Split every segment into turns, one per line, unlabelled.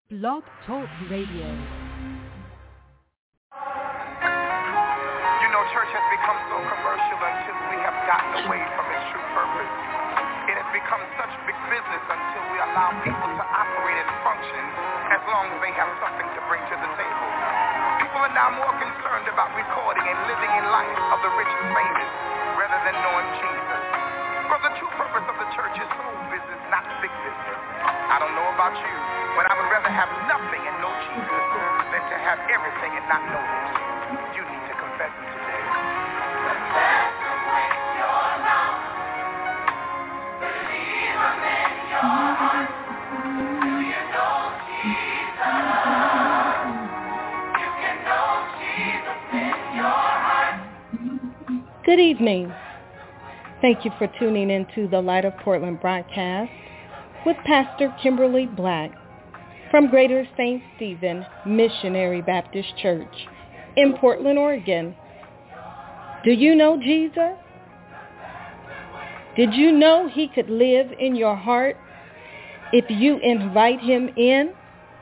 Blog Talk Radio.
You know, church has become so commercial until we have gotten away from its true purpose. It has become such big business until we allow people to operate and function as long as they have something to bring to the table. People are now more concerned about recording and living in life of the rich and famous rather than knowing Jesus. But the true purpose of the church is soul business, not big business. I don't know about you, but I would rather have nothing and know Jesus than to have everything and not know him. You need to confess him today. Confess him with your mouth. Believe him in your heart. Do you know Jesus? You can know Jesus in your heart.
Good evening. Thank you for tuning into the Light of Portland broadcast with Pastor Kimberly Black from Greater St. Stephen Missionary Baptist Church in Portland, Oregon. Do you know Jesus? Did you know he could live in your heart if you invite him in?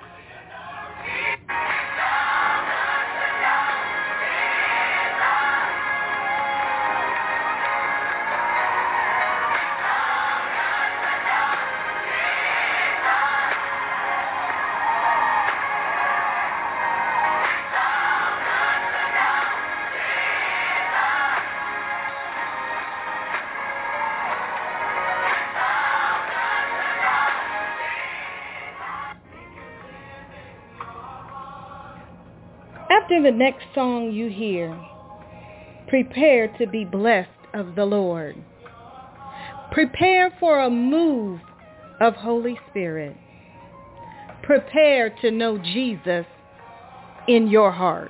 After the next song you hear, prepare to be blessed of the Lord. Prepare for a move of Holy Spirit. Prepare to know Jesus in your heart.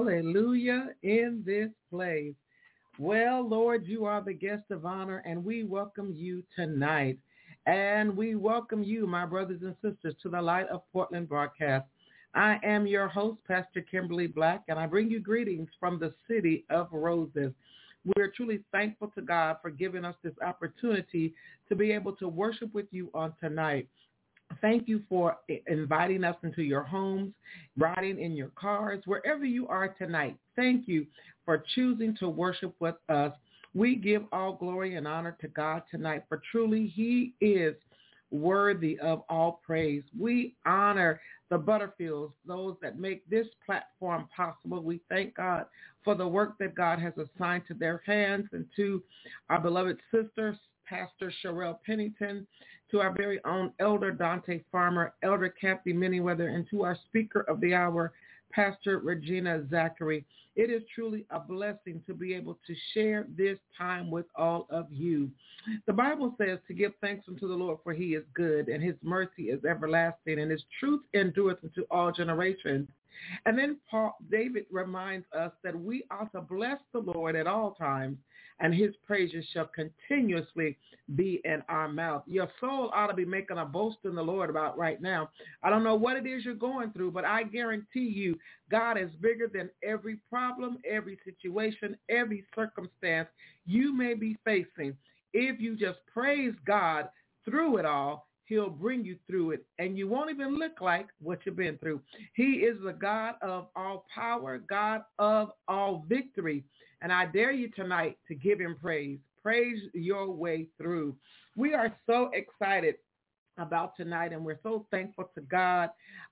Hallelujah in this place. Well, Lord, you are the guest of honor, and we welcome you tonight. And we welcome you, my brothers and sisters, to the Light of Portland broadcast. I am your host, Pastor Kimberly Black, and I bring you greetings from the city of Roses. We're truly thankful to God for giving us this opportunity to be able to worship with you on tonight. Thank you for inviting us into your homes, riding in your cars, wherever you are tonight. Thank you for choosing to worship with us. We give all glory and honor to God tonight, for truly he is worthy of all praise. We honor the Butterfields, those that make this platform possible. We thank God for the work that God has assigned to their hands, and to our beloved sister, Pastor Sherelle Pennington, to our very own Elder Dante Farmer, Elder Kathy Manyweather, and to our speaker of the hour, Pastor Regina Zachary. It is truly a blessing to be able to share this time with all of you. The Bible says to give thanks unto the Lord, for he is good, and his mercy is everlasting, and his truth endureth unto all generations. And then David reminds us that we ought to bless the Lord at all times, and his praises shall continuously be in our mouth. Your soul ought to be making a boast in the Lord about right now. I don't know what it is you're going through, but I guarantee you God is bigger than every problem, every situation, every circumstance you may be facing. If you just praise God through it all, he'll bring you through it, and you won't even look like what you've been through. He is the God of all power, God of all victory, and I dare you tonight to give him praise. Praise your way through. We are so excited about tonight, and we're so thankful to God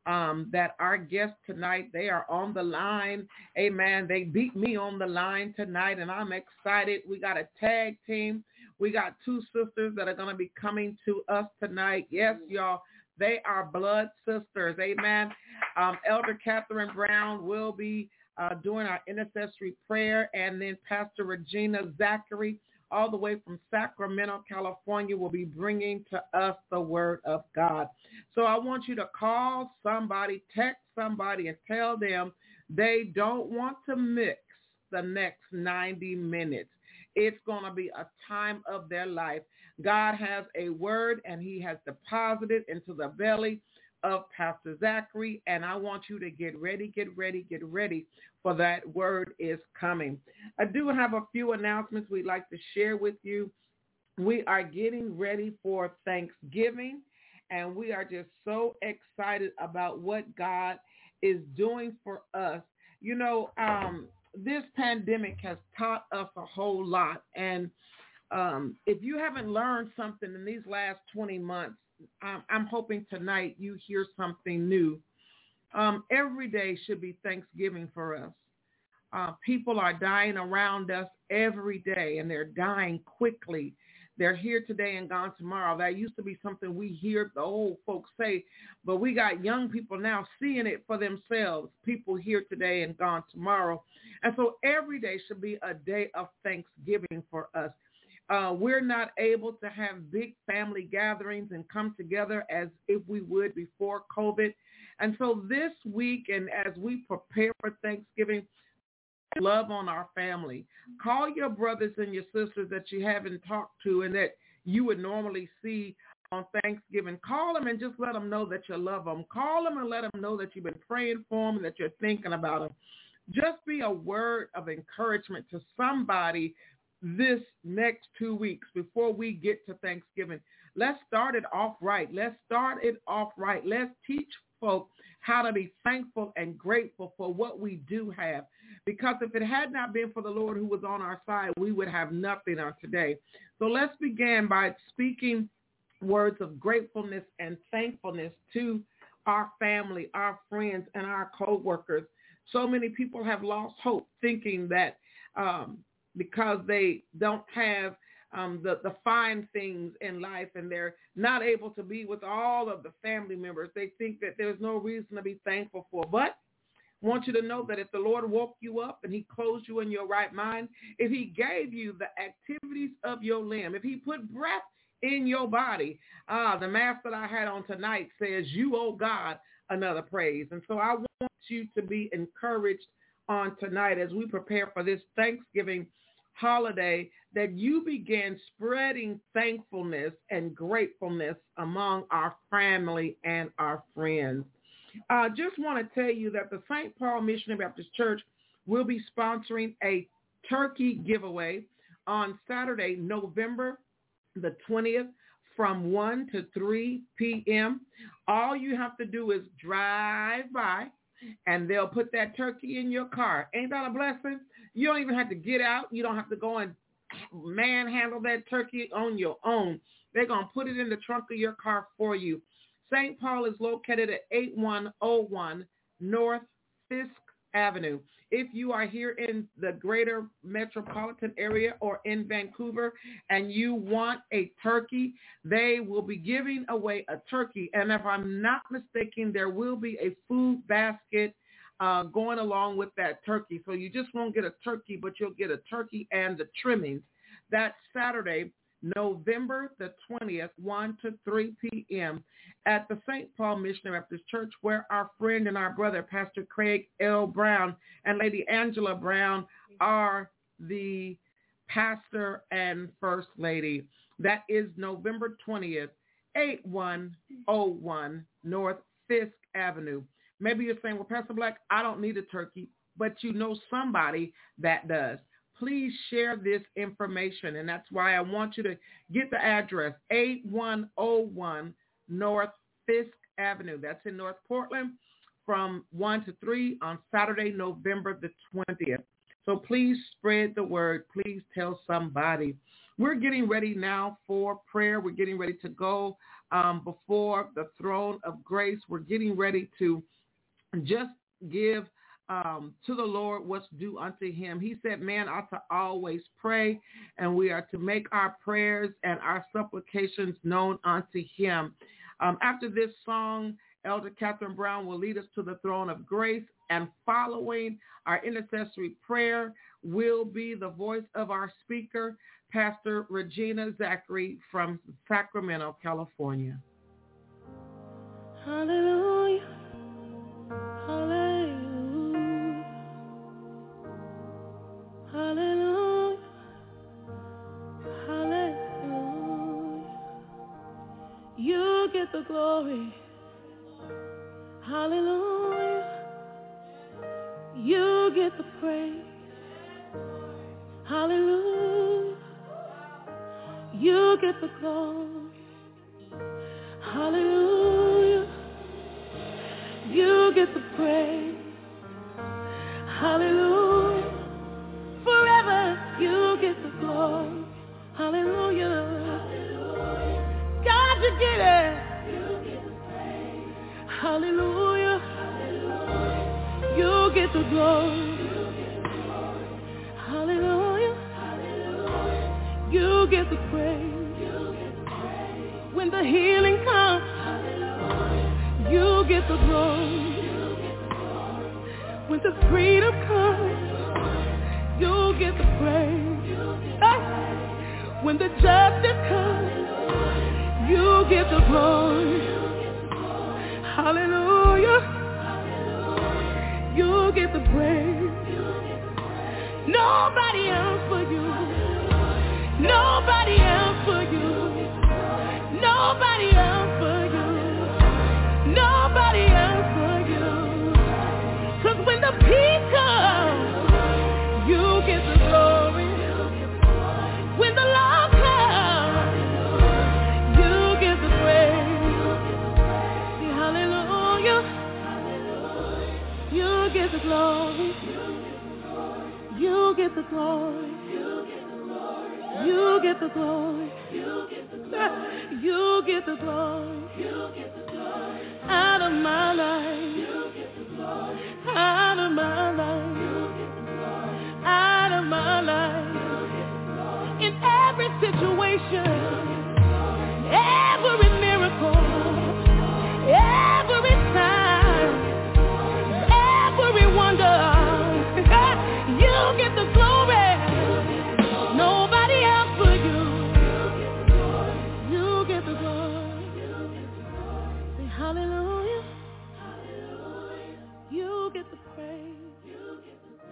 that our guests tonight, they are on the line. Amen. They beat me on the line tonight, and I'm excited. We got a tag team. We got two sisters that are going to be coming to us tonight. Yes, y'all, they are blood sisters. Amen. Elder Catherine Brown will be doing our intercessory prayer, and then Pastor Regina Zachary, all the way from Sacramento, California, will be bringing to us the word of God. So I want you to call somebody, text somebody, and tell them they don't want to mix the next 90 minutes. It's going to be a time of their life. God has a word, and he has deposited into the belly of Pastor Zachary, and I want you to get ready, for that word is coming. I do have a few announcements we'd like to share with you. We are getting ready for Thanksgiving, and we are just so excited about what God is doing for us. You know, this pandemic has taught us a whole lot, and if you haven't learned something in these last 20 months, I'm hoping tonight you hear something new. Every day should be Thanksgiving for us. People are dying around us every day, and they're dying quickly. They're here today and gone tomorrow. That used to be something we hear the old folks say, but we got young people now seeing it for themselves. People here today and gone tomorrow. And so every day should be a day of Thanksgiving for us. We're not able to have big family gatherings and come together as if we would before COVID. And so this week, and as we prepare for Thanksgiving, love on our family. Call your brothers and your sisters that you haven't talked to and that you would normally see on Thanksgiving. Call them and just let them know that you love them. Call them and let them know that you've been praying for them and that you're thinking about them. Just be a word of encouragement to somebody this next 2 weeks before we get to Thanksgiving. Let's start it off right. Let's teach folk how to be thankful and grateful for what we do have. Because if it had not been for the Lord who was on our side, we would have nothing on today. So let's begin by speaking words of gratefulness and thankfulness to our family, our friends, and our co-workers. So many people have lost hope, thinking that because they don't have the fine things in life and they're not able to be with all of the family members, they think that there's no reason to be thankful for. But I want you to know that if the Lord woke you up and he closed you in your right mind, if he gave you the activities of your limb, if he put breath in your body, the mass that I had on tonight says you owe God another praise. And so I want you to be encouraged on tonight as we prepare for this Thanksgiving holiday, that you begin spreading thankfulness and gratefulness among our family and our friends. I just want to tell you that the St. Paul Missionary Baptist Church will be sponsoring a turkey giveaway on Saturday, November the 20th from 1 to 3 p.m. All you have to do is drive by and they'll put that turkey in your car. Ain't that a blessing? You don't even have to get out. You don't have to go and manhandle that turkey on your own. They're going to put it in the trunk of your car for you. St. Paul is located at 8101 North Fisk Avenue. If you are here in the greater metropolitan area or in Vancouver and you want a turkey, they will be giving away a turkey. And if I'm not mistaken, there will be a food basket going along with that turkey. So you just won't get a turkey, but you'll get a turkey and the trimmings. That's Saturday, November the 20th, 1 to 3 p.m. at the St. Paul Missionary Baptist Church, where our friend and our brother, Pastor Craig L. Brown and Lady Angela Brown, are the pastor and first lady. That is November 20th, 8101 North Fisk Avenue. Maybe you're saying, well, Pastor Black, I don't need a turkey, but you know somebody that does. Please share this information, and that's why I want you to get the address, 8101 North Fisk Avenue. That's in North Portland from 1 to 3 on Saturday, November the 20th. So please spread the word. Please tell somebody. We're getting ready now for prayer. We're getting ready to go before the throne of grace. We're getting ready to just give to the Lord what's due unto him. He said, man ought to always pray, and we are to make our prayers and our supplications known unto him. After this song, Elder Catherine Brown will lead us to the throne of grace, and following our intercessory prayer will be the voice of our speaker, Pastor Regina Zachary from Sacramento, California.
Hallelujah. Hallelujah, hallelujah, you get the glory, hallelujah, you get the praise, hallelujah, you get the glory, hallelujah, you get the praise, hallelujah. Forever you get the glory. Hallelujah. Hallelujah. God, you get it. You get the praise. Hallelujah. Hallelujah. You get the glory. Hallelujah. Hallelujah. You get the praise. When the healing comes, hallelujah, you get the glory. When the freedom comes, you get the praise. When the justice comes, you get the glory. Hallelujah. You get the praise. Nobody else for you. Nobody else for you. Nobody else for you. Nobody else for you. 'Cause when the peace comes, you get the glory. When the love comes, you get the praise. Hallelujah. You get the glory. You get the glory. You get the glory. You get the glory. Out of my life. Out of my life. Out of my life. In every situation, every miracle, every sign, every wonder, you get the glory. Nobody else but you. You get the glory. Say hallelujah. You get the praise.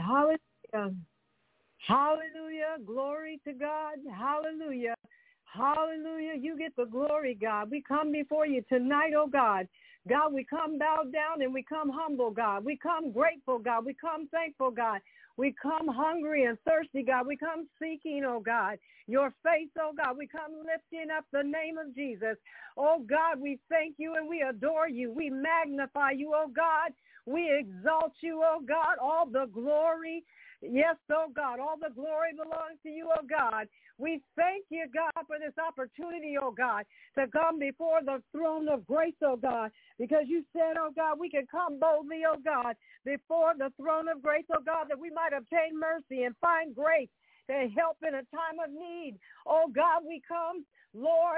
Hallelujah. Hallelujah. Glory to God. Hallelujah. Hallelujah. You get the glory, God. We come before you tonight, oh God. God, we come bowed down and we come humble, God. We come grateful, God. We come thankful, God. We come hungry and thirsty, God. We come seeking, oh God, your face, oh God. We come lifting up the name of Jesus. Oh God, we thank you and we adore you. We magnify you, oh God. We exalt you, oh God. All the glory, yes, oh God, all the glory belongs to you, oh God. We thank you, God, for this opportunity, oh God, to come before the throne of grace, oh God, because you said, oh God, we can come boldly, oh God, before the throne of grace, oh God, that we might obtain mercy and find grace to help in a time of need. Oh God, we come, Lord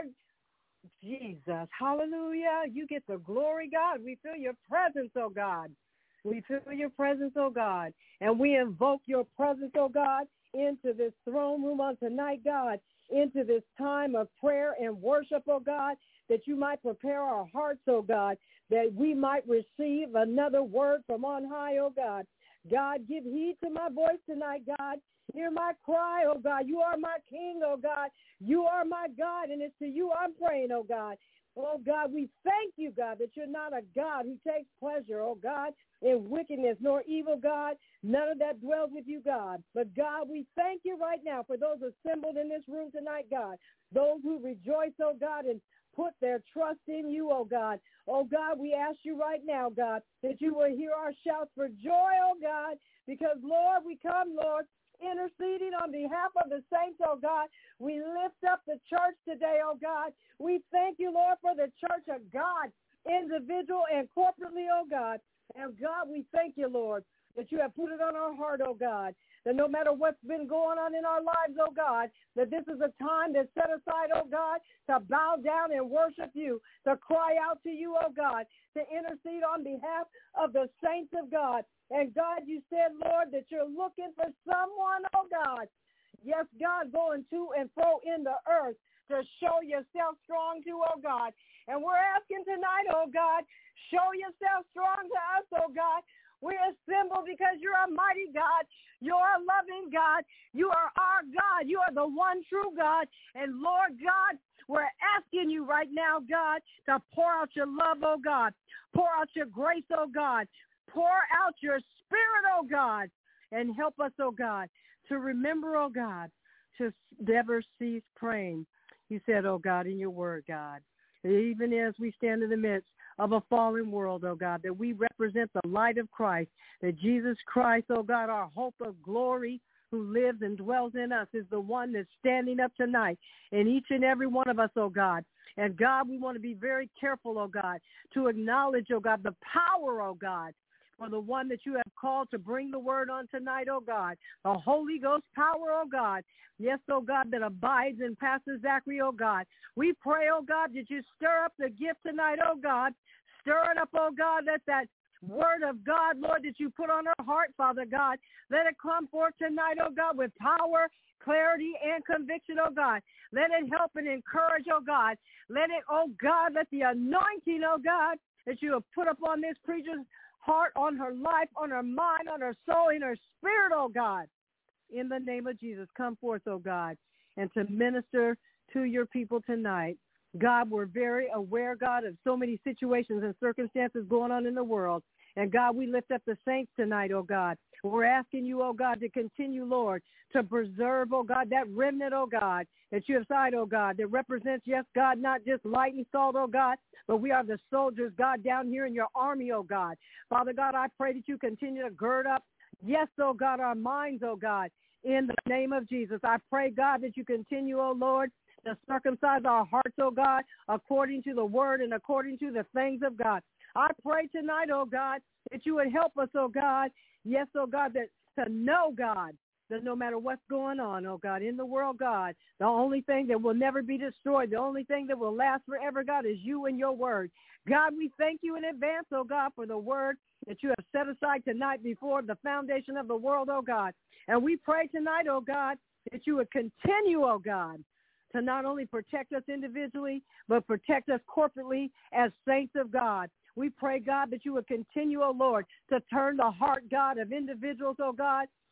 Jesus. Hallelujah. You get the glory, God. We feel your presence, oh God. We feel your presence, oh God, and we invoke your presence, oh God, into this throne room on tonight, God, into this time of prayer and worship, oh God, that you might prepare our hearts, oh God, that we might receive another word from on high, oh God. God, give heed to my voice tonight, God. Hear my cry, oh God. You are my King, oh God. You are my God, and it's to you I'm praying, oh God. Oh God, we thank you, God, that you're not a God who takes pleasure, oh God, in wickedness nor evil, God. None of that dwells with you, God. But God, we thank you right now for those assembled in this room tonight, God. Those who rejoice, oh God, and put their trust in you, oh God. Oh God, we ask you right now, God, that you will hear our shouts for joy, oh God, because Lord, we come, Lord, interceding on behalf of the saints, oh God. We lift up the church today, oh God. We thank you, Lord, for the church of God, individual and corporately, oh God. And God, we thank you, Lord, that you have put it on our heart, oh God, that no matter what's been going on in our lives, oh God, that this is a time that's set aside, oh God, to bow down and worship you, to cry out to you, oh God, to intercede on behalf of the saints of God. And God, you said, Lord, that you're looking for someone, oh God, yes, God, going to and fro in the earth to show yourself strong to, oh God. And we're asking tonight, oh God, show yourself strong to us, oh God. We're assembled because you're a mighty God. You're a loving God. You are our God. You are the one true God. And Lord God, we're asking you right now, God, to pour out your love, oh God. Pour out your grace, oh God. Pour out your spirit, oh God. And help us, oh God, to remember, oh God, to never cease praying. You said, oh God, in your word, God, even as we stand in the midst of a fallen world, oh God, that we represent the light of Christ, that Jesus Christ, oh God, our hope of glory, who lives and dwells in us, is the one that's standing up tonight in each and every one of us, oh God. And God, we want to be very careful, oh God, to acknowledge, oh God, the power, oh God, for the one that you have called to bring the word on tonight, oh God, the Holy Ghost power, oh God. Yes, oh God, that abides in Pastor Zachary, oh God. We pray, oh God, that you stir up the gift tonight, oh God. Stir it up, oh God, that word of God, Lord, that you put on our heart, Father God, let it come forth tonight, oh God, with power, clarity, and conviction, oh God. Let it help and encourage, oh God. Let it, oh God, let the anointing, oh God, that you have put upon this preacher's heart, on her life, on her mind, on her soul, in her spirit, oh God. In the name of Jesus, come forth, oh God, and to minister to your people tonight. God, we're very aware, God, of so many situations and circumstances going on in the world. And God, we lift up the saints tonight, oh God. We're asking you, oh God, to continue, Lord, to preserve, oh God, that remnant, oh God, that you have signed, oh God, that represents, yes, God, not just light and salt, oh God, but we are the soldiers, God, down here in your army, oh God. Father God, I pray that you continue to gird up, yes, oh God, our minds, oh God, in the name of Jesus. I pray, God, that you continue, oh Lord, to circumcise our hearts, oh God, according to the word and according to the things of God. I pray tonight, oh God, that you would help us, oh God, yes, oh God, that to know, God, that no matter what's going on, oh God, in the world, God, the only thing that will never be destroyed, the only thing that will last forever, God, is you and your word. God, we thank you in advance, oh God, for the word that you have set aside tonight before the foundation of the world, oh God. And we pray tonight, oh God, that you would continue, oh God, to not only protect us individually, but protect us corporately as saints of God. We pray, God, that you would continue, oh Lord, to turn the heart, God, of individuals, oh God,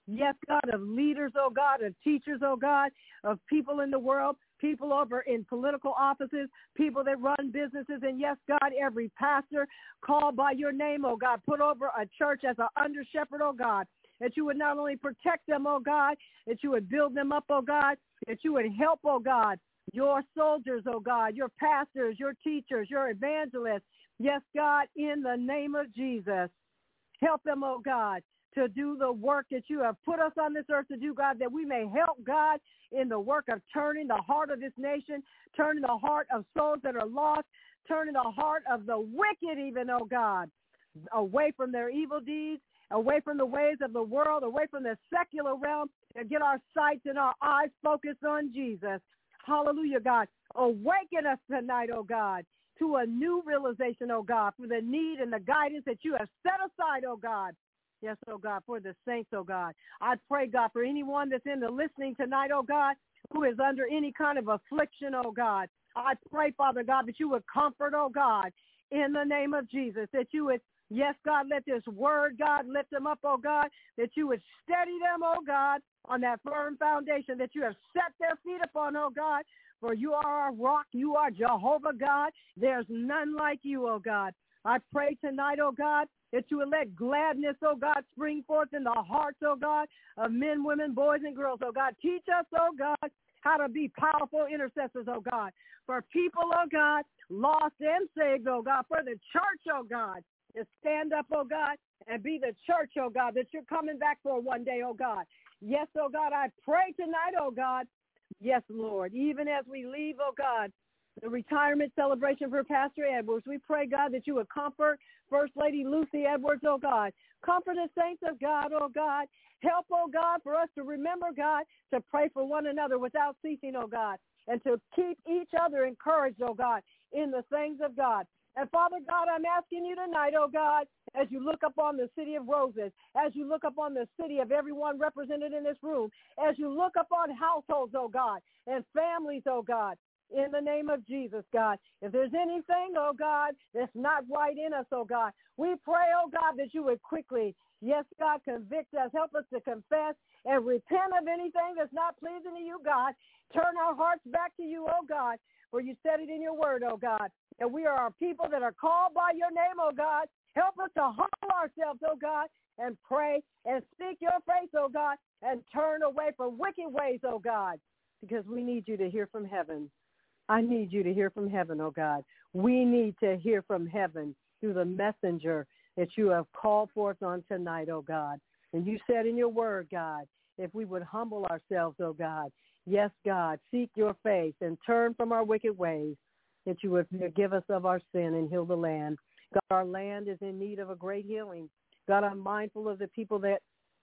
yes, God, of leaders, oh God, of teachers, oh God, of people in the world, people over in political offices, people that run businesses, and yes, God, every pastor called by your name, oh God, put over a church as an under shepherd, oh God, that you would not only protect them, oh God, that you would build them up, oh God, that you would help, oh God, your soldiers, oh God, your pastors, your teachers, your evangelists. Yes, God, in the name of Jesus, help them, oh God, to do the work that you have put us on this earth to do, God, that we may help, God, in the work of turning the heart of this nation, turning the heart of souls that are lost, turning the heart of the wicked even, oh God, away from their evil deeds, away from the ways of the world, away from the secular realm, and get our sights and our eyes focused on Jesus. Hallelujah, God. Awaken us tonight, oh God, to a new realization, oh God, for the need and the guidance that you have set aside, oh God. Yes, oh God, for the saints, oh God. I pray, God, for anyone that's in the listening tonight, oh God, who is under any kind of affliction, oh God. I pray, Father God, that you would comfort, oh God, in the name of Jesus, that you would, yes, God, let this word, God, lift them up, oh God, that you would steady them, oh God, on that firm foundation that you have set their feet upon, oh God. For you are our rock. You are Jehovah God. There's none like you, oh God. I pray tonight, oh God, that you would let gladness, oh God, spring forth in the hearts, oh God, of men, women, boys, and girls, oh God. Teach us, oh God, how to be powerful intercessors, oh God, for people, oh God, lost and saved, oh God, for the church, oh God, to stand up, oh God, and be the church, oh God, that you're coming back for one day, oh God. Yes, oh God, I pray tonight, oh God. Yes, Lord, even as we leave, oh God, the retirement celebration for Pastor Edwards, we pray, God, that you would comfort First Lady Lucy Edwards, oh God. Comfort the saints of God, oh God. Help, oh God, for us to remember, God, to pray for one another without ceasing, oh God, and to keep each other encouraged, oh God, in the things of God. And Father God, I'm asking you tonight, oh God, as you look upon the city of Roses, as you look upon the city of everyone represented in this room, as you look upon households, oh God, and families, oh God, in the name of Jesus, God. If there's anything, oh God, that's not right in us, oh God, we pray, oh God, that you would quickly, yes, God, convict us, help us to confess and repent of anything that's not pleasing to you, God. Turn our hearts back to you, oh God, for you said it in your word, oh God. And we are a people that are called by your name, oh God. Help us to humble ourselves, oh God, and pray and seek your face, oh God, and turn away from wicked ways, oh God, because we need you to hear from heaven. I need you to hear from heaven, oh God. We need to hear from heaven through the messenger that you have called forth on tonight, oh God. And you said in your word, God, if we would humble ourselves, oh God, yes, God, seek your face and turn from our wicked ways, that you would forgive us of our sin and heal the land. God, our land is in need of a great healing. God, I'm mindful of the people that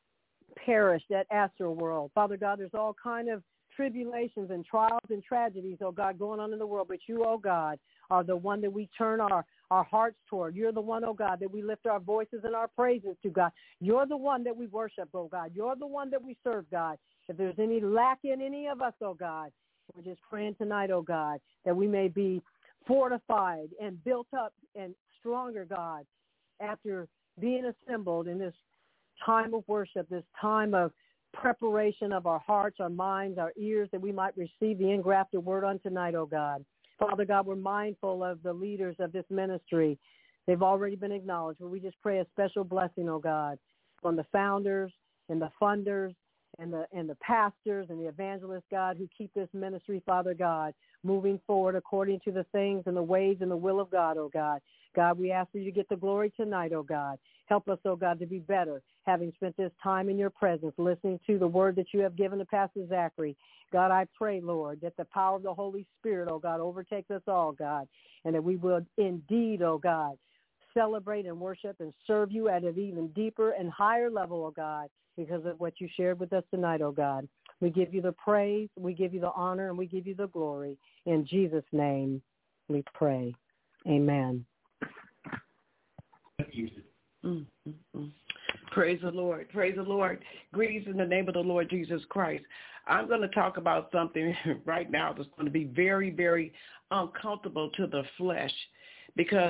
perished at Astroworld. Father God, there's all kind of tribulations and trials and tragedies, oh God, going on in the world. But you, oh God, are the one that we turn our hearts toward. You're the one, oh God, that we lift our voices and our praises to, God. You're the one that we worship, oh God. You're the one that we serve, God. If there's any lack in any of us, oh God, we're just praying tonight, oh God, that we may be fortified and built up and stronger, God, after being assembled in this time of worship, this time of preparation of our hearts, our minds, our ears, that we might receive the engrafted word on tonight, oh God. Father God, we're mindful of the leaders of this ministry. They've already been acknowledged, but we just pray a special blessing, oh God, on the founders and the funders and the pastors and the evangelists, God, who keep this ministry, Father God, moving forward according to the things and the ways and the will of God, oh God. God, we ask you to get the glory tonight, oh God. Help us, oh God, to be better, having spent this time in your presence, listening to the word that you have given to Pastor Zachary. God, I pray, Lord, that the power of the Holy Spirit, oh God, overtakes us all, God, and that we will indeed, oh God, celebrate and worship and serve you at an even deeper and higher level, oh God, because of what you shared with us tonight, oh God. We give you the praise, we give you the honor, and we give you the glory. In Jesus' name we pray. Amen.
Praise the Lord. Praise the Lord. Greetings in the name of the Lord Jesus Christ. I'm going to talk about something right now that's going to be very, very uncomfortable to the flesh, because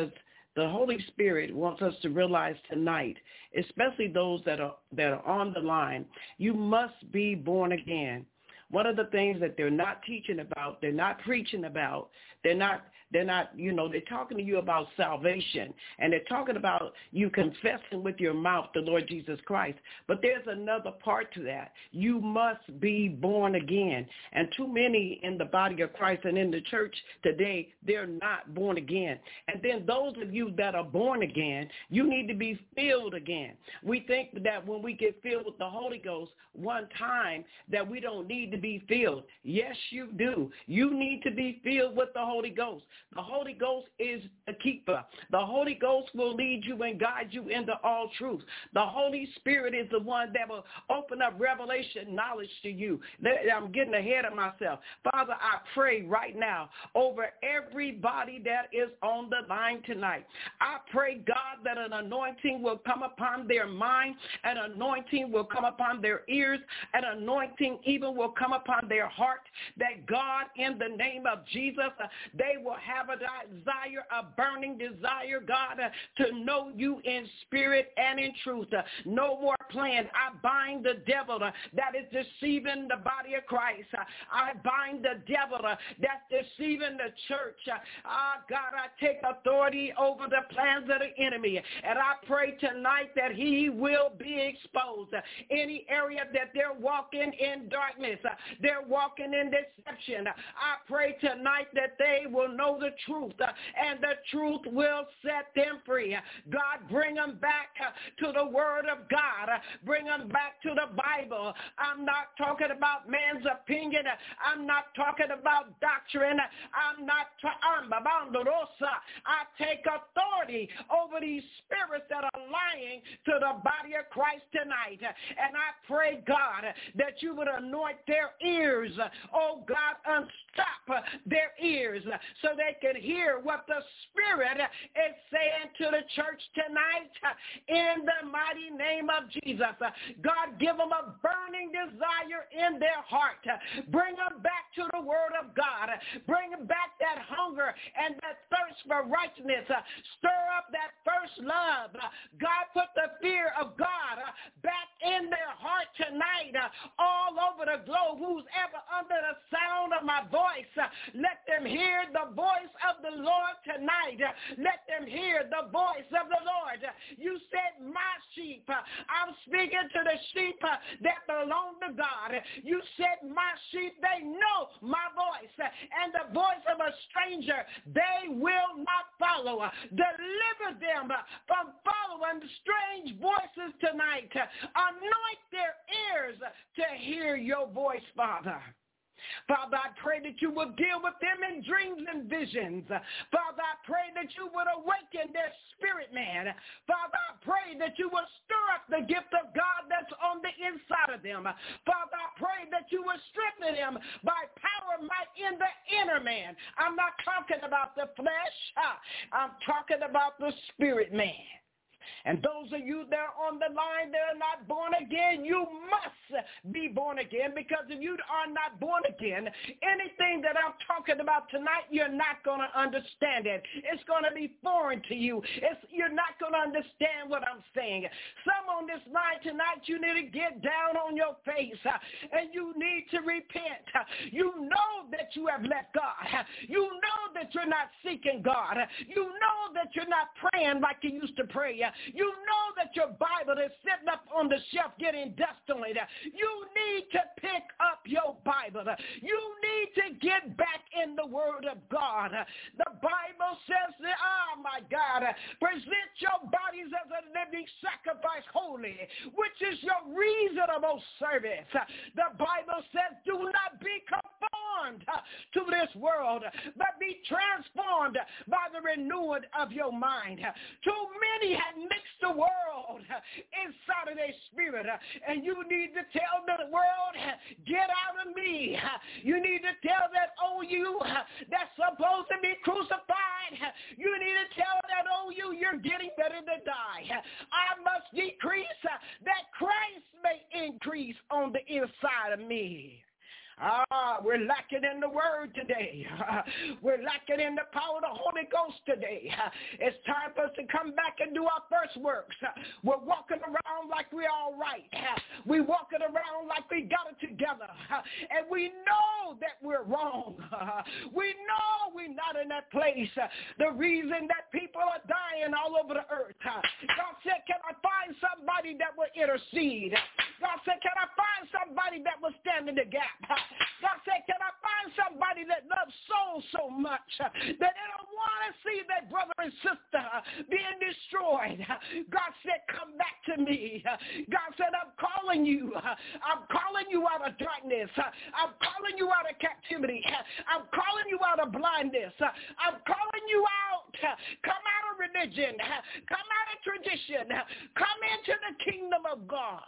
the Holy Spirit wants us to realize tonight, especially those that are on the line, you must be born again. One of the things that they're not teaching about, they're not preaching about, they're not, they're talking to you about salvation, and they're talking about you confessing with your mouth the Lord Jesus Christ. But there's another part to that. You must be born again. And too many in the body of Christ and in the church today, they're not born again. And then those of you that are born again, you need to be filled again. We think that when we get filled with the Holy Ghost one time, that we don't need to be filled. Yes, you do. You need to be filled with the Holy Ghost. The Holy Ghost is a keeper. The Holy Ghost will lead you and guide you into all truth. The Holy Spirit is the one that will open up revelation knowledge to you. I'm getting ahead of myself. Father, I pray right now over everybody that is on the line tonight. I pray, God, that an anointing will come upon their mind, an anointing will come upon their ears, an anointing even will come upon their heart, that God, in the name of Jesus, they will have a desire, a burning desire, God, to know you in spirit and in truth. No more plan. I bind the devil that is deceiving the body of Christ. I bind the devil that's deceiving the church. God, I take authority over the plans of the enemy, and I pray tonight that he will be exposed. Any area that they're walking in darkness, they're walking in deception, I pray tonight that they will know the truth, and the truth will set them free. God, bring them back to the Word of God. Bring them back to the Bible. I'm not talking about man's opinion. I'm not talking about doctrine. I take authority over these spirits that are lying to the body of Christ tonight. And I pray, God, that you would anoint their ears. Oh, God, unstop their ears so they can hear what the Spirit is saying to the church tonight in the mighty name of Jesus. God, give them a burning desire in their heart. Bring them back to the Word of God. Bring them back that hunger and that thirst for righteousness. Stir up that first love. God, put the fear of God back in their heart tonight all over the globe. Who's ever under the sound of my voice, let them hear the voice of the Lord tonight. Let them hear the voice of the Lord. You said, my sheep. I'm speaking to the sheep that belong to God. You said, my sheep, they know my voice, and the voice of a stranger they will not follow. Deliver them from following strange voices tonight. Anoint their ears to hear your voice, Father. Father, I pray that you will deal with them in dreams and visions. Father, I pray that you would awaken their spirit, man. Father, I pray that you will stir up the gift of God that's on the inside of them. Father, I pray that you will strengthen them by power and might in the inner man. I'm not talking about the flesh. I'm talking about the spirit man. And those of you that are on the line that are not born again, you must be born again, because if you are not born again, anything that I'm talking about tonight, you're not going to understand it. It's going to be foreign to you. You're not going to understand what I'm saying. Some on this line tonight, you need to get down on your face and you need to repent. You know that you have left God. You know that you're not seeking God. You know that you're not praying like you used to pray. You know that your Bible is sitting up on the shelf getting dust on it. You need to pick up your Bible. You need to get back in the Word of God. The Bible says, oh my God, present your bodies as a living sacrifice holy, which is your reasonable service. The Bible says, do not be conformed to this world, but be transformed by the renewing of your mind. Too many have mixed the world inside of their spirit, and you need to tell the world, get out of me. You need to tell that OU that's supposed to be crucified, you need to tell that OU you're getting ready to die. I must decrease that Christ may increase on the inside of me. We're lacking in the word today. We're lacking in the power of the Holy Ghost today. It's time for us to come back and do our first works. We're walking around like we're all right. We're walking around like we got it together. And we know that we're wrong. We know we're not in that place. The reason that people are dying all over the earth. God said, can I find somebody that will intercede? God said, can I find somebody that will stand in the gap? God said, can I find somebody that loves souls so much that they don't want to see their brother and sister being destroyed? God said, come back to me. God said, I'm calling you. I'm calling you out of darkness. I'm calling you out of captivity. I'm calling you out of blindness. I'm calling you out. Come out of religion. Come out of tradition. Come into the kingdom of God.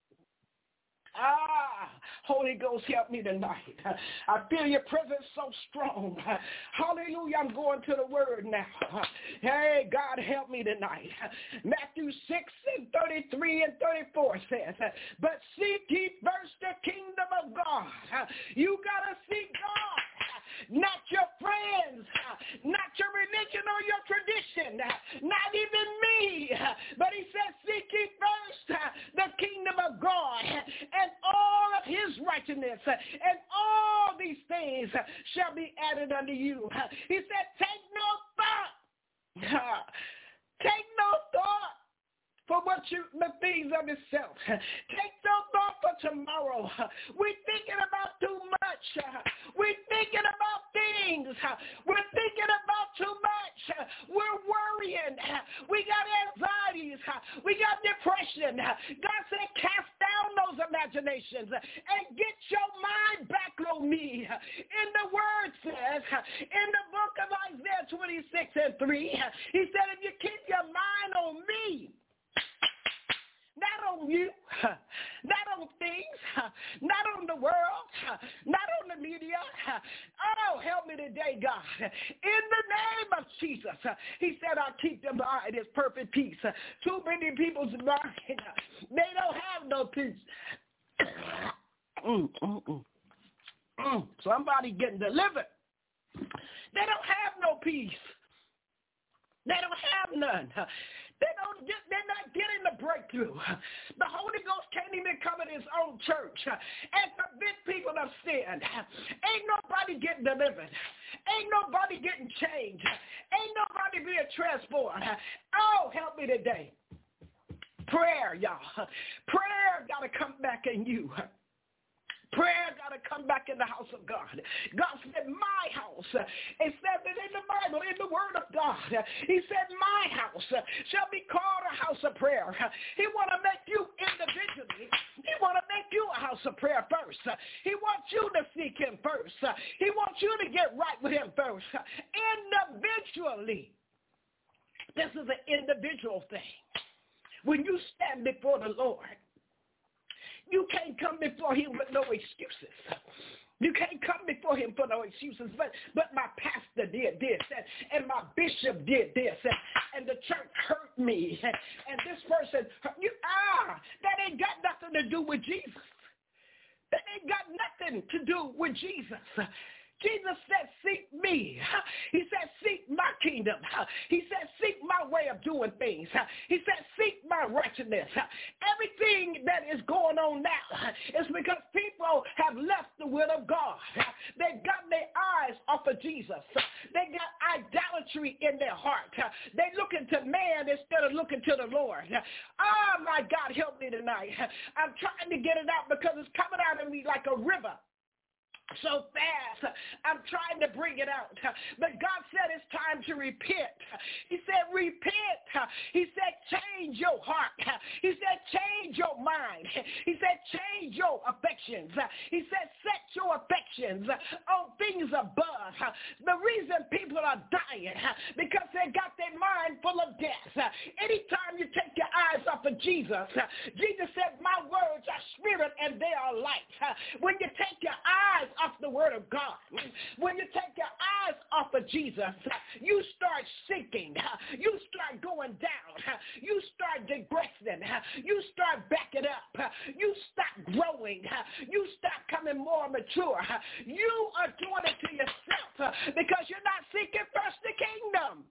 Holy Ghost, help me tonight. I feel your presence so strong. Hallelujah. I'm going to the word now. Hey, God, help me tonight. Matthew 6:33 and 34 says, but seek ye first the kingdom of God. You got to seek God. Not your friends, not your religion or your tradition, not even me. But he says, seek ye first the kingdom of God and all of his righteousness, and all these things shall be added unto you. He said, take no thought. Take no thought for the things of itself. Take no thought for tomorrow. We're thinking about too much. We're thinking about things. We're thinking about too much. We're worrying. We got anxieties. We got depression. God said, cast down those imaginations and get your mind back on me. And the word says, in the book of Isaiah 26:3, he said, if you keep your mind on me, not on you, not on things, not on the world, not on the media. Oh, help me today, God. In the name of Jesus, he said, I'll keep the mind in perfect peace. Too many people's mind, they don't have no peace. Somebody getting delivered. They don't have no peace. They don't have none. They're not getting the breakthrough. The Holy Ghost can't even come in his own church and convince people of sin. Ain't nobody getting delivered. Ain't nobody getting changed. Ain't nobody being transformed. Oh, help me today. Prayer, y'all. Prayer got to come back in you. Prayer got to come back in the house of God. God said, my house. It said that in the Bible, in the word of God, he said, my house shall be called a house of prayer. He want to make you individually. He want to make you a house of prayer first. He wants you to seek him first. He wants you to get right with him first. Individually. This is an individual thing. When you stand before the Lord, you can't come before him with no excuses. You can't come before him for no excuses. But my pastor did this, and my bishop did this, and the church hurt me, and this person hurt you. That ain't got nothing to do with Jesus. That ain't got nothing to do with Jesus. Jesus said, seek me. He said, seek my kingdom. He said, seek my way of doing things. He said, seek my righteousness. Everything that is going on now is because people have left the will of God. They've got their eyes off of Jesus. They got idolatry in their heart. They looking to man instead of looking to the Lord. Oh, my God, help me tonight. I'm trying to get it out because it's coming out of me like a river. So fast, I'm trying to bring it out. But God said it's time to repent. He said, repent. He said, change your heart. He said, change your mind. He said, change your affections. He said, set your affections on things above. The reason people are dying, because they got their mind full of death. Anytime you take your eyes off of Jesus, Jesus said, my words are spirit and they are light. When you take your eyes off the word of God, when you take your eyes off of Jesus, you start sinking. You start going down. You start digressing. You start backing up. You stop growing. You stop coming more mature. You are doing it to yourself because you're not seeking first the kingdom.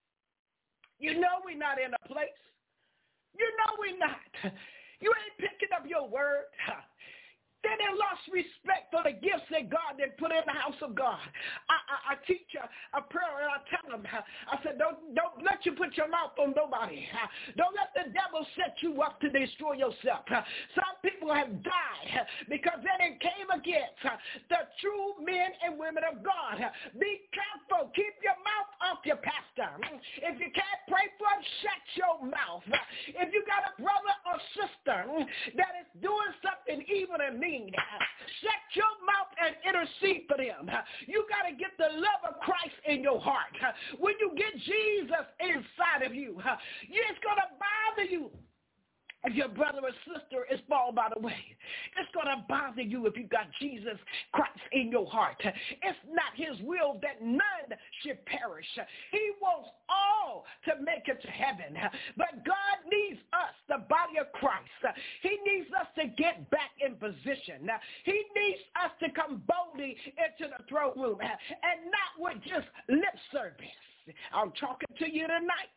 You know we're not in a place. You know we're not. You ain't picking up your word. Then they lost respect for the gifts that God then put in the house of God. I teach a prayer and I tell them, I said, don't let you put your mouth on nobody. Don't let the devil set you up to destroy yourself. Some people have died because they came against the true men and women of God. Be careful. Keep your mouth off your pastor. If you can't pray for him, shut your mouth. If you got a brother or sister that is doing something evil and mean, shut your mouth and intercede for them. You got to get the love of Christ in your heart. When you get Jesus inside of you, it's going to bother you if your brother or sister is fall by the way. It's going to bother you if you got Jesus Christ in your heart. It's not his will that none should perish. He wants all to make it to heaven. But God needs us, the body of Christ. He needs us to get back in position. He needs us to come boldly into the throne room and not with just lip service. I'm talking to you tonight.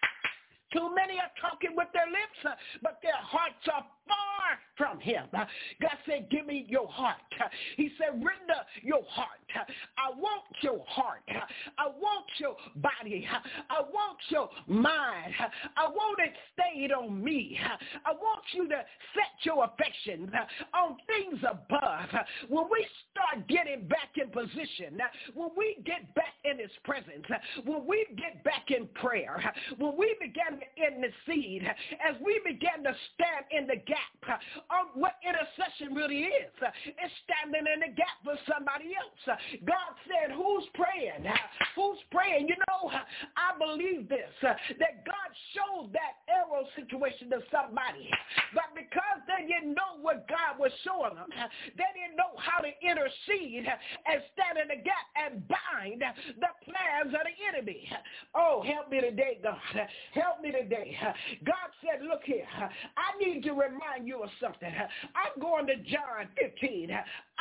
Too many are talking with their lips, but their hearts are far from him. God said, give me your heart. He said, render your heart. I want your heart. I want your body. I want your mind. I want it stayed on me. I want you to set your affections on things above. When we start getting back in position, when we get back in his presence, when we get back in prayer, when we begin to intercede, as we begin to stand in the gap on what intercession really is, it's standing in the gap for somebody else. God said, who's praying? Who's praying? You know, I believe this, that God showed that arrow situation to somebody, but because they didn't know what God was showing them, they didn't know how to intercede and stand in the gap and bind the plans of the enemy. Oh, help me today, God. Help me today. God said, look here, I need to remind you of something. I'm going to John 15.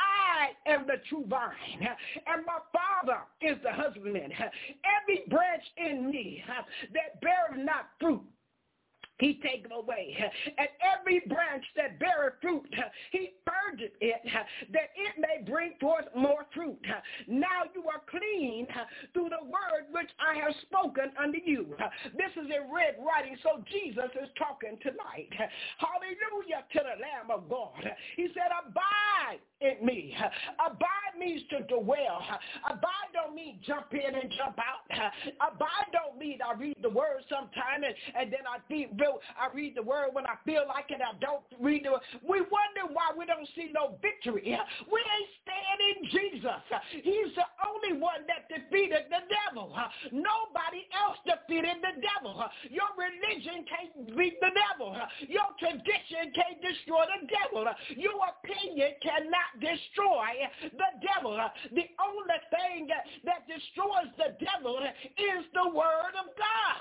I am the true vine, and my Father is the husbandman. Every branch in me that beareth not fruit, he taketh away. And every branch that beareth fruit, he purgeth it, that it may bring forth more fruit. Now you are clean through the word which I have spoken unto you. This is in red writing, so Jesus is talking tonight. Hallelujah to the Lamb of God. He said, abide in me. Abide means to dwell. Abide don't mean jump in and jump out. Abide don't mean I read the word sometime and then I read the word when I feel like it. I don't read the word. We wonder why we don't see no victory. We ain't staying in Jesus. He's the only one that defeated the devil. Nobody else defeated the devil. Your religion can't beat the devil. Your tradition can't destroy the devil. Your opinion cannot destroy the devil. The only thing that destroys the devil is the word of God.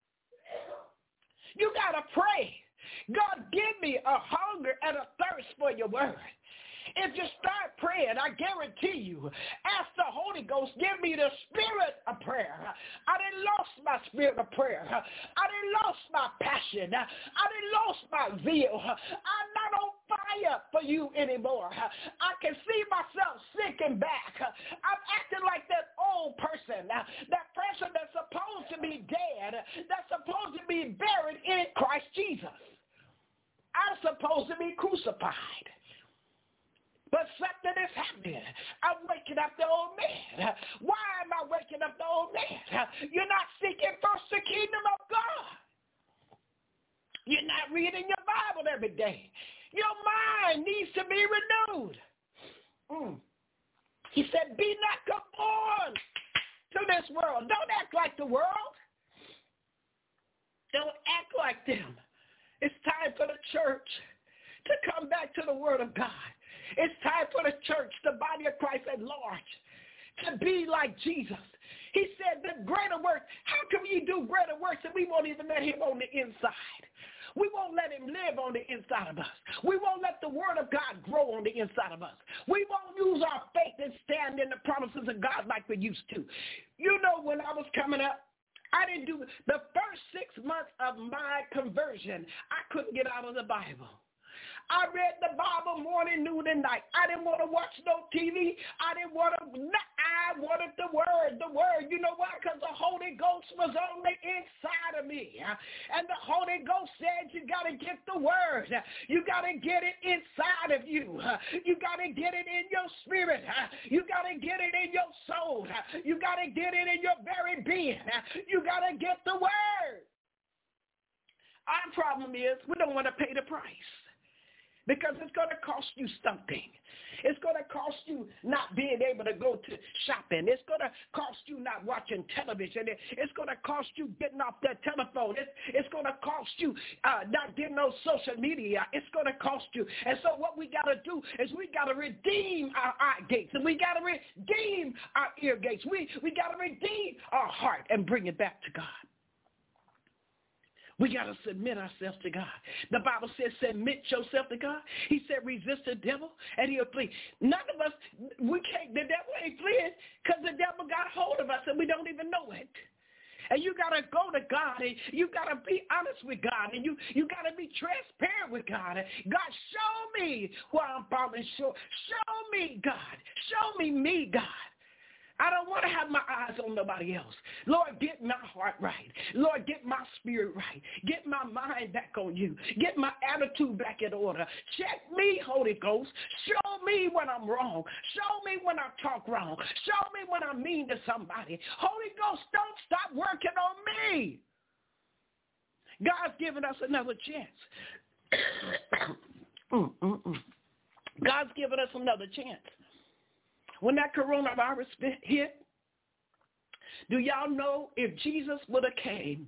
You got to pray. God, give me a hunger and a thirst for your word. If you start praying, I guarantee you, ask the Holy Ghost, give me the spirit of prayer. I done lost my spirit of prayer. I done lost my passion. I done lost my zeal. I'm not on fire for you anymore. I can see myself sinking back. I'm acting like that old person, that person that's supposed to be dead, that's supposed to be buried in Christ Jesus. I'm supposed to be crucified. But something is happening. I'm waking up the old man. Why am I waking up the old man? You're not seeking first the kingdom of God. You're not reading your Bible every day. Your mind needs to be renewed. He said, be not conformed to this world. Don't act like the world. Don't act like them. It's time for the church to come back to the word of God. It's time for the church, the body of Christ at large. to be like Jesus. He said the greater works. How can you do greater works if we won't even let him on the inside? We won't let him live on the inside of us. We won't let the word of God grow on the inside of us. We won't use our faith and stand in the promises of God like we used to. You know, when I was coming up, I didn't do the first 6 months of my conversion. I couldn't get out of the Bible. I read the Bible morning, noon, and night. I didn't want to watch no TV. I wanted the word. The word. You know why? Because the Holy Ghost was on the inside of me. And the Holy Ghost said you got to get the word. You got to get it inside of you. You got to get it in your spirit. You got to get it in your soul. You got to get it in your very being. You got to get the word. Our problem is we don't want to pay the price. Because it's going to cost you something. It's going to cost you not being able to go to shopping. It's going to cost you not watching television. It's going to cost you getting off that telephone. It's going to cost you not getting on social media. It's going to cost you. And so what we got to do is we got to redeem our eye gates. And we got to redeem our ear gates. We got to redeem our heart and bring it back to God. We got to submit ourselves to God. The Bible says submit yourself to God. He said resist the devil and he'll flee. None of us, the devil ain't fleeing because the devil got hold of us and we don't even know it. And you got to go to God and you got to be honest with God and you got to be transparent with God. God, show me where I'm falling short. Show me, God. Show me, God. I don't want to have my eyes on nobody else. Lord, get my heart right. Lord, get my spirit right. Get my mind back on you. Get my attitude back in order. Check me, Holy Ghost. Show me when I'm wrong. Show me when I talk wrong. Show me when I'm mean to somebody. Holy Ghost, don't stop working on me. God's given us another chance. God's given us another chance. When that coronavirus hit, do y'all know if Jesus would have came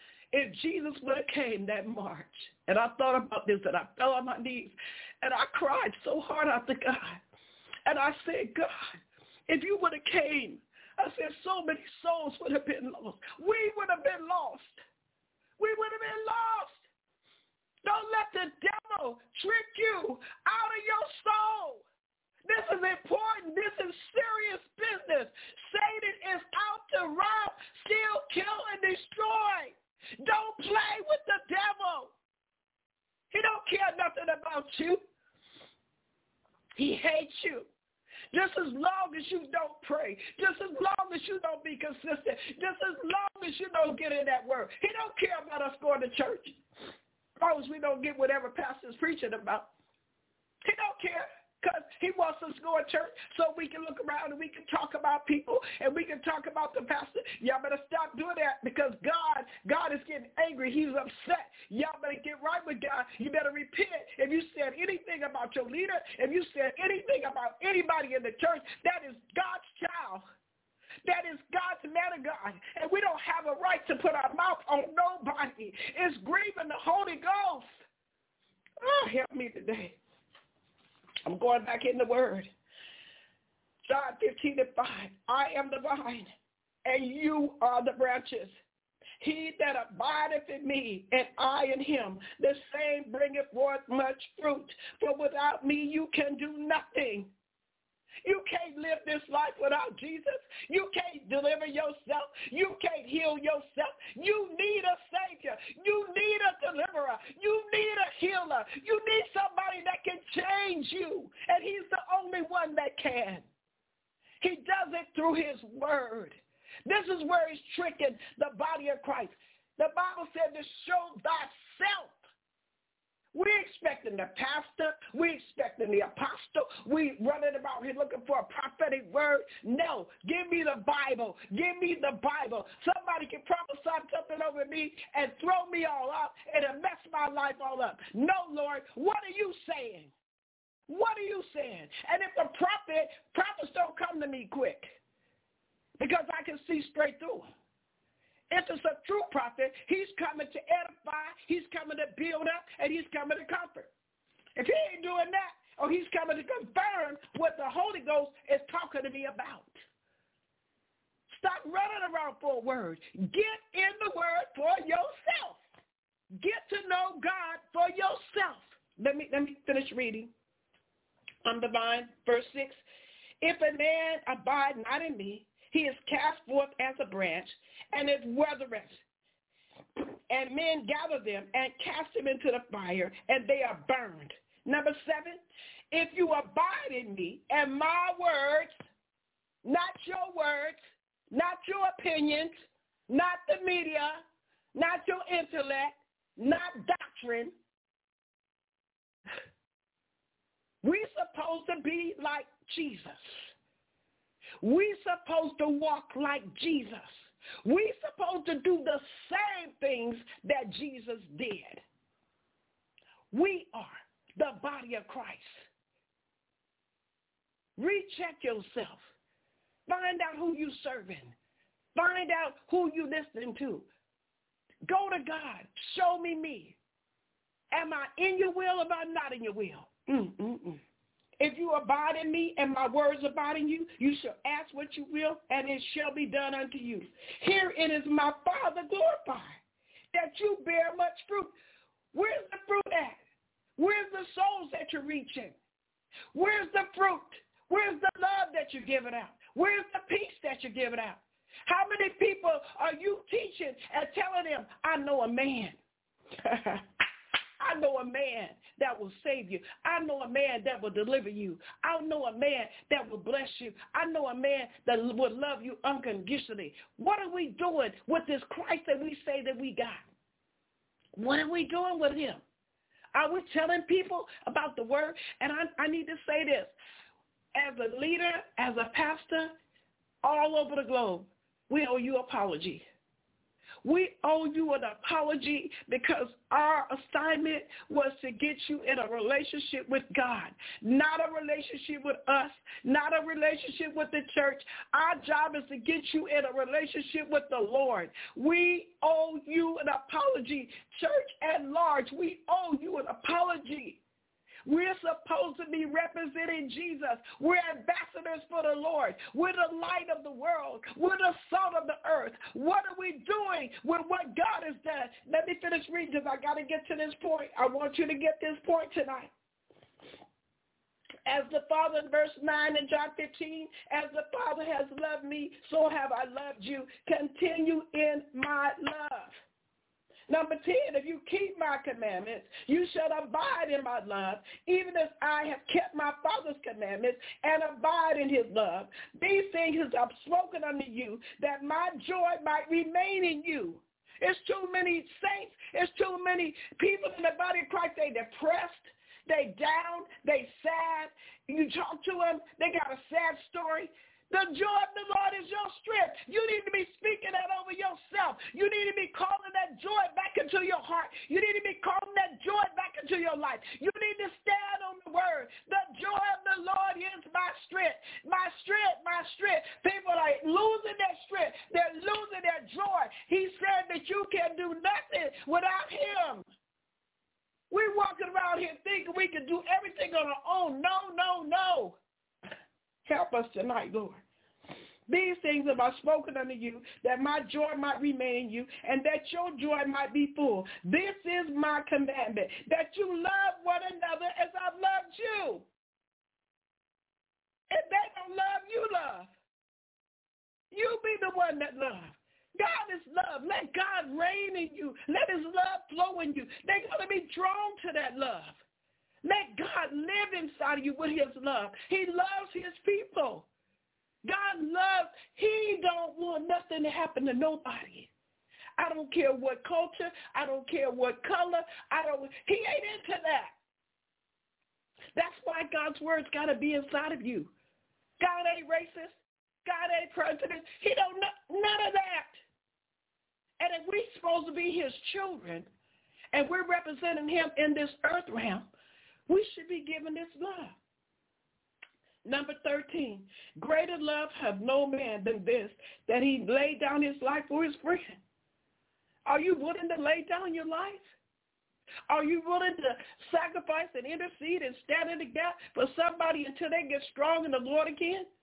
that March, and I thought about this and I fell on my knees and I cried so hard out to God. And I said, God, if you would have came, I said so many souls would have been lost. We would have been lost. We would have been lost. Don't let the devil trick you out of your soul. This is important. This is serious business. Satan is out to rob, steal, kill, and destroy. Don't play with the devil. He don't care nothing about you. He hates you. Just as long as you don't pray, just as long as you don't be consistent, just as long as you don't get in that word. He don't care about us going to church. As long as we don't get whatever pastor's preaching about. He don't care. Because he wants us to go to church so we can look around and we can talk about people and we can talk about the pastor. Y'all better stop doing that because God is getting angry. He's upset. Y'all better get right with God. You better repent. If you said anything about your leader, if you said anything about anybody in the church, that is God's child. That is God's man of God. And we don't have a right to put our mouth on nobody. It's grieving the Holy Ghost. Oh, help me today. I'm going back in the word. John 15:5. I am the vine, and you are the branches. He that abideth in me, and I in him, the same bringeth forth much fruit. For without me you can do nothing. You can't live this life without Jesus. You can't deliver yourself. You can't heal yourself. You need a Savior. You need a deliverer. You need a healer. You need somebody that can change you. And he's the only one that can. He does it through his word. This is where he's tricking the body of Christ. The Bible said to show thyself. We expecting the pastor. We expecting the apostle. We running about here looking for a prophetic word. No, give me the Bible. Give me the Bible. Somebody can prophesy something over me and throw me all up and it'll mess my life all up. No, Lord, what are you saying? What are you saying? And if the prophets don't come to me quick because I can see straight through them. If it's a true prophet, he's coming to edify, he's coming to build up, and he's coming to comfort. If he ain't doing that, or he's coming to confirm what the Holy Ghost is talking to me about. Stop running around for a word. Get in the word for yourself. Get to know God for yourself. Let me finish reading. Underline verse 6. If a man abide not in me, he is cast forth as a branch, and it withereth. And men gather them and cast them into the fire, and they are burned. Number 7, if you abide in me, and my words, not your words, not your opinions, not the media, not your intellect, not doctrine. We're supposed to be like Jesus. We're supposed to walk like Jesus. We're supposed to do the same things that Jesus did. We are the body of Christ. Recheck yourself. Find out who you're serving. Find out who you're listening to. Go to God. Show me. Am I in your will or am I not in your will? If you abide in me and my words abide in you, you shall ask what you will, and it shall be done unto you. Herein is my Father glorified, that you bear much fruit. Where's the fruit at? Where's the souls that you're reaching? Where's the fruit? Where's the love that you're giving out? Where's the peace that you're giving out? How many people are you teaching and telling them, I know a man. I know a man that will save you. I know a man that will deliver you. I know a man that will bless you. I know a man that will love you unconditionally. What are we doing with this Christ that we say that we got? What are we doing with him? Are we telling people about the word? And I need to say this. As a leader, as a pastor, all over the globe, we owe you an apology. We owe you an apology because our assignment was to get you in a relationship with God, not a relationship with us, not a relationship with the church. Our job is to get you in a relationship with the Lord. We owe you an apology. Church at large, we owe you an apology. We're supposed to be representing Jesus. We're ambassadors for the Lord. We're the light of the world. We're the salt of the earth. What are we doing with what God has done? Let me finish reading because I got to get to this point. I want you to get this point tonight. As the Father, in verse 9 in John 15, as the Father has loved me, so have I loved you. Continue in my love. Number 10, if you keep my commandments, you shall abide in my love, even as I have kept my Father's commandments and abide in his love. These things I've spoken unto you, that my joy might remain in you. It's too many saints. It's too many people in the body of Christ. They depressed. They down. They sad. You talk to them, they got a sad story. The joy of the Lord is your strength. You need to be speaking that over yourself. You need to be calling that joy back into your heart. You need to be calling that joy back into your life. You need to stand on the word. The joy of the Lord is my strength. My strength, my strength. People are losing their strength. They're losing their joy. He said that you can do nothing without him. We're walking around here thinking we can do everything on our own. No, no, no. Help us tonight, Lord. These things have I spoken unto you, that my joy might remain in you, and that your joy might be full. This is my commandment, that you love one another as I've loved you. If they don't love, you love. You be the one that loves. God is love. Let God reign in you. Let his love flow in you. They're going to be drawn to that love. Let God live inside of you with his love. He loves his people. God loves. He don't want nothing to happen to nobody. I don't care what culture. I don't care what color. He ain't into that. That's why God's word's got to be inside of you. God ain't racist. God ain't prejudice. He don't know none of that. And if we're supposed to be his children and we're representing him in this earth realm, we should be given this love. Number 13, greater love have no man than this, that he laid down his life for his friend. Are you willing to lay down your life? Are you willing to sacrifice and intercede and stand in the gap for somebody until they get strong in the Lord again?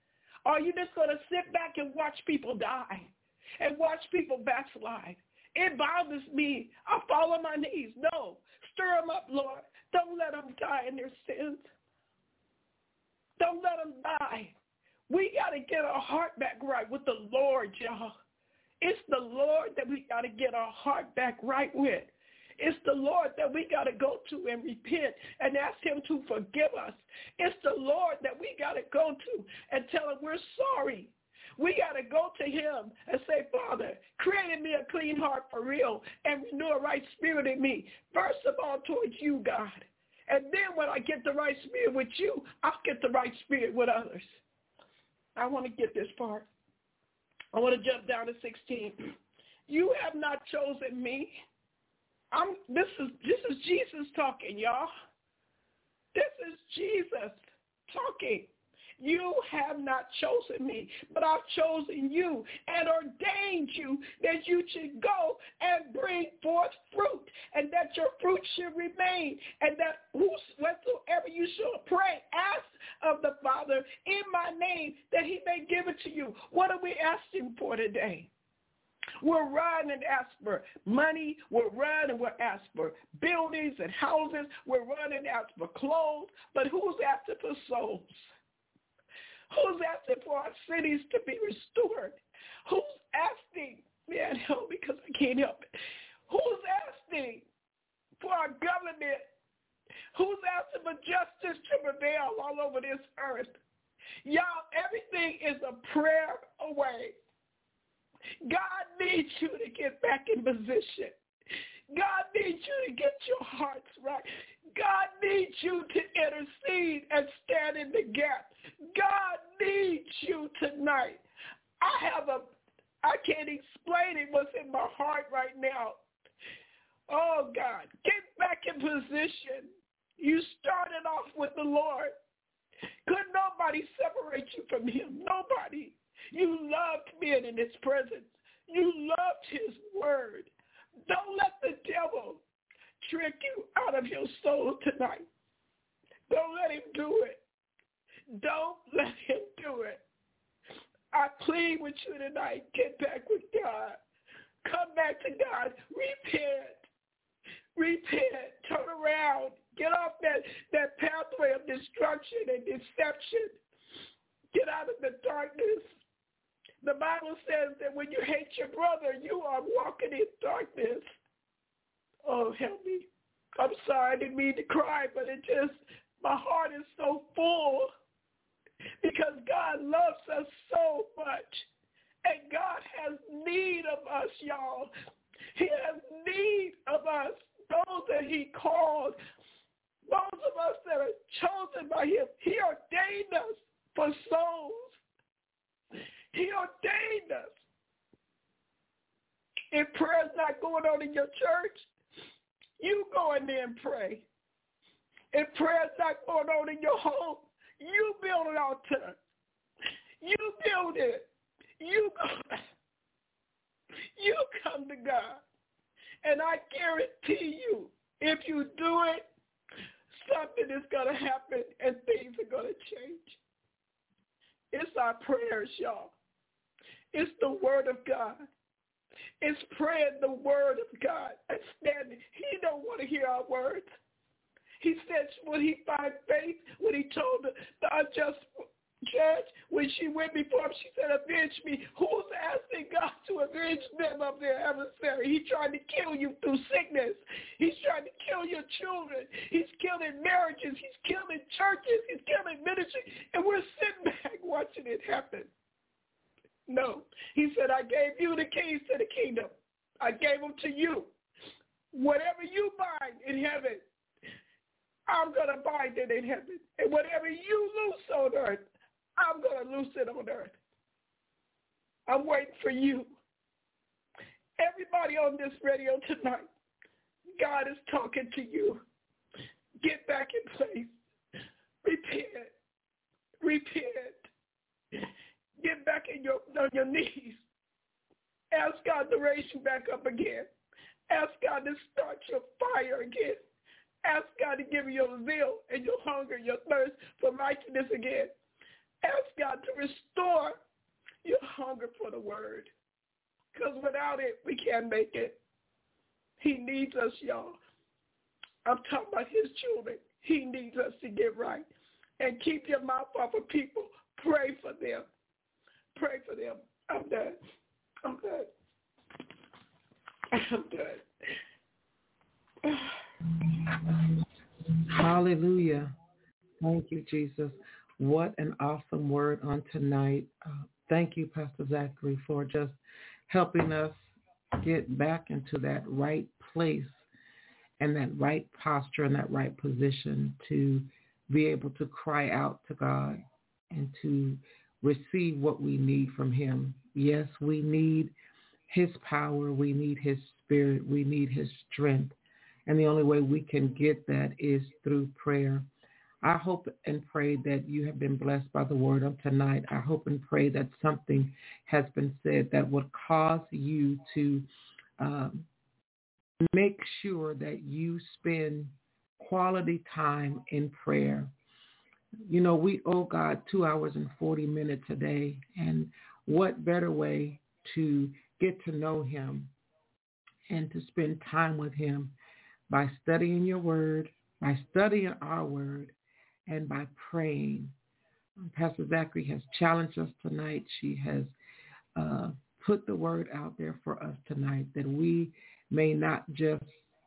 Or are you just going to sit back and watch people die and watch people backslide? It bothers me. I fall on my knees. No. Stir them up, Lord. Don't let them die in their sins. Don't let them die. We got to get our heart back right with the Lord, y'all. It's the Lord that we got to get our heart back right with. It's the Lord that we got to go to and repent and ask him to forgive us. It's the Lord that we got to go to and tell him we're sorry. We got to go to him and say, Father, create in me a clean heart for real and renew a right spirit in me. First of all, towards you, God. And then when I get the right spirit with you, I'll get the right spirit with others. I want to get this part. I want to jump down to 16. You have not chosen me. This is Jesus talking, y'all. This is Jesus talking. You have not chosen me, but I've chosen you and ordained you that you should go and bring forth fruit, and that your fruit should remain, and that whatsoever you shall pray, ask of the Father in my name, that he may give it to you. What are we asking for today? We're running and ask for money. We're running and we're ask for buildings and houses. We're running and ask for clothes. But who's asking for souls? Who's asking for our cities to be restored? Who's asking? Man, help me because I can't help it. Who's asking for our government? Who's asking for justice to prevail all over this earth? Y'all, everything is a prayer away. God needs you to get back in position. God needs you to get your hearts right. God needs you to intercede and stand in the gap. God needs you tonight. I can't explain it what's in my heart right now. Oh, God, get back in position. You started off with the Lord. Could nobody separate you from him? Nobody. You loved being in his presence. You loved his word. Don't let the devil trick you out of your soul tonight. Don't let him do it. Don't let him do it. I plead with you tonight. Get back with God. Come back to God. Repent. Repent. Turn around. Get off that pathway of destruction and deception. Get out of the darkness. The Bible says that when you hate your brother, you are walking in darkness. Oh, help me. I'm sorry, I didn't mean to cry, but my heart is so full because God loves us so much. And God has need of us, y'all. He has need of us, those that he called, those of us that are chosen by him. He ordained us for souls. He ordained us. If prayer's not going on in your church, you go in there and pray. If prayer's not going on in your home, you build an altar. You build it. You come to God. And I guarantee you, if you do it, something is going to happen and things are going to change. It's our prayers, y'all. It's the word of God. It's praying the word of God and standing. He don't want to hear our words. He said when he find faith, when he told the unjust judge, when she went before him, she said, avenge me. Who's asking God to avenge them of their adversary? He's trying to kill you through sickness. He's trying to kill your children. He's killing marriages. He's killing churches. He's killing ministry. And we're sitting back watching it happen. No. He said, I gave you the keys to the kingdom. I gave them to you. Whatever you bind in heaven, I'm going to bind it in heaven. And whatever you loose on earth, I'm going to loose it on earth. I'm waiting for you. Everybody on this radio tonight, God is talking to you. Get back in place. Repent. Repent. Get back on your knees. Ask God to raise you back up again. Ask God to start your fire again. Ask God to give you your zeal and your hunger, your thirst for righteousness again. Ask God to restore your hunger for the word. Because without it, we can't make it. He needs us, y'all. I'm talking about his children. He needs us to get right. And keep your mouth off of people. Pray for them. Pray for them. I'm done.
Hallelujah. Thank you, Jesus. What an awesome word on tonight. Thank you, Pastor Zachary, for just helping us get back into that right place and that right posture and that right position to be able to cry out to God and to receive what we need from him. Yes, we need his power. We need his spirit. We need his strength. And the only way we can get that is through prayer. I hope and pray that you have been blessed by the word of tonight. I hope and pray that something has been said that would cause you to make sure that you spend quality time in prayer. You know, we owe God 2 hours and 40 minutes a day. And what better way to get to know him and to spend time with him by studying your word, by studying our word, and by praying. Pastor Zachary has challenged us tonight. She has put the word out there for us tonight that we may not just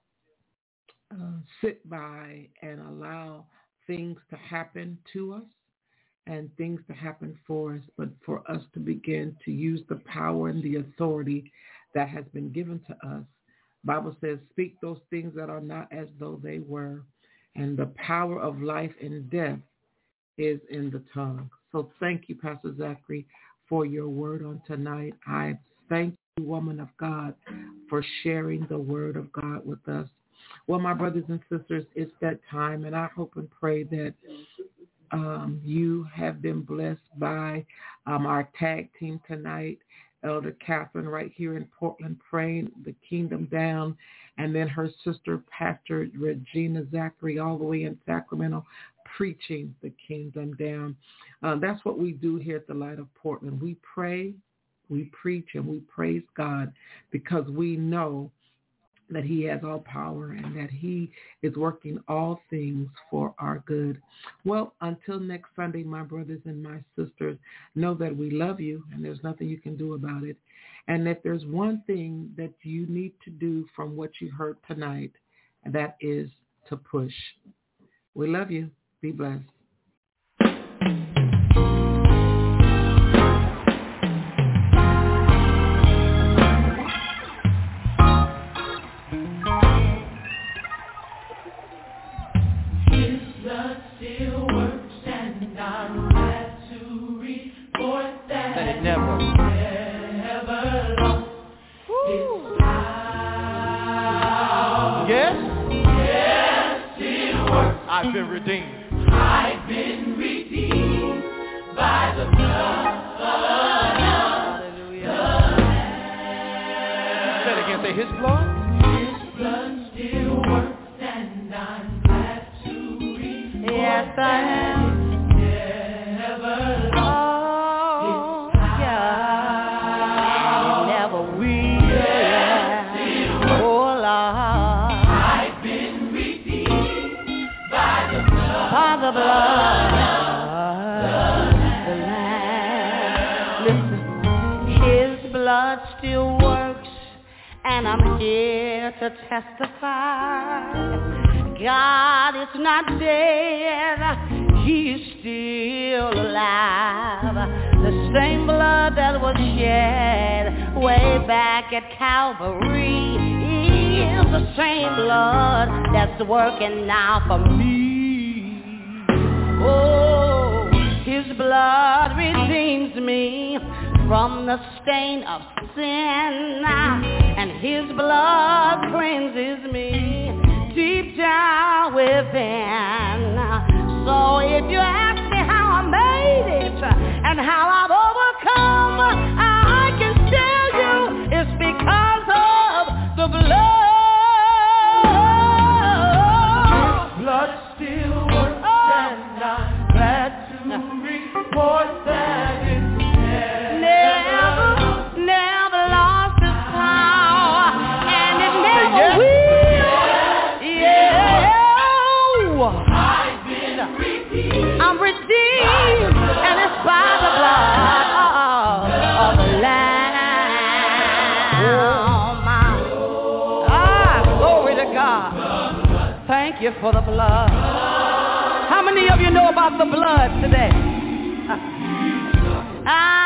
sit by and allow things to happen to us and things to happen for us, but for us to begin to use the power and the authority that has been given to us. The Bible says, speak those things that are not as though they were. And the power of life and death is in the tongue. So thank you, Pastor Zachary, for your word on tonight. I thank you, woman of God, for sharing the word of God with us. Well, my brothers and sisters, it's that time, and I hope and pray that you have been blessed by our tag team tonight. Elder Catherine right here in Portland praying the kingdom down, and then her sister, Pastor Regina Zachary, all the way in Sacramento, preaching the kingdom down. That's what we do here at the Light of Portland. We pray, we preach, and we praise God because we know that he has all power and that he is working all things for our good. Well, until next Sunday, my brothers and my sisters, know that we love you and there's nothing you can do about it. And if there's one thing that you need to do from what you heard tonight, that is to push. We love you. Be blessed.
I've been redeemed. I've been redeemed by the blood of the Lamb. Say it again. Say his blood. His blood still works, and I'm glad to report. Yes, I am. Never lost its power. Never will. Yes, oh Lord. I've been redeemed by the blood of the Lamb. Listen, his blood still works, and I'm here to testify. God is not dead, he's still alive. The same blood that was shed way back at Calvary is the same blood that's working now for me. Oh, his blood redeems me from the stain of sin, and his blood cleanses me deep down within. So if you ask me how I made it and how I've overcome, I can tell you it's because of the blood. His blood still works, and I'm glad to report Thank you for the blood. How many of you know about the blood today?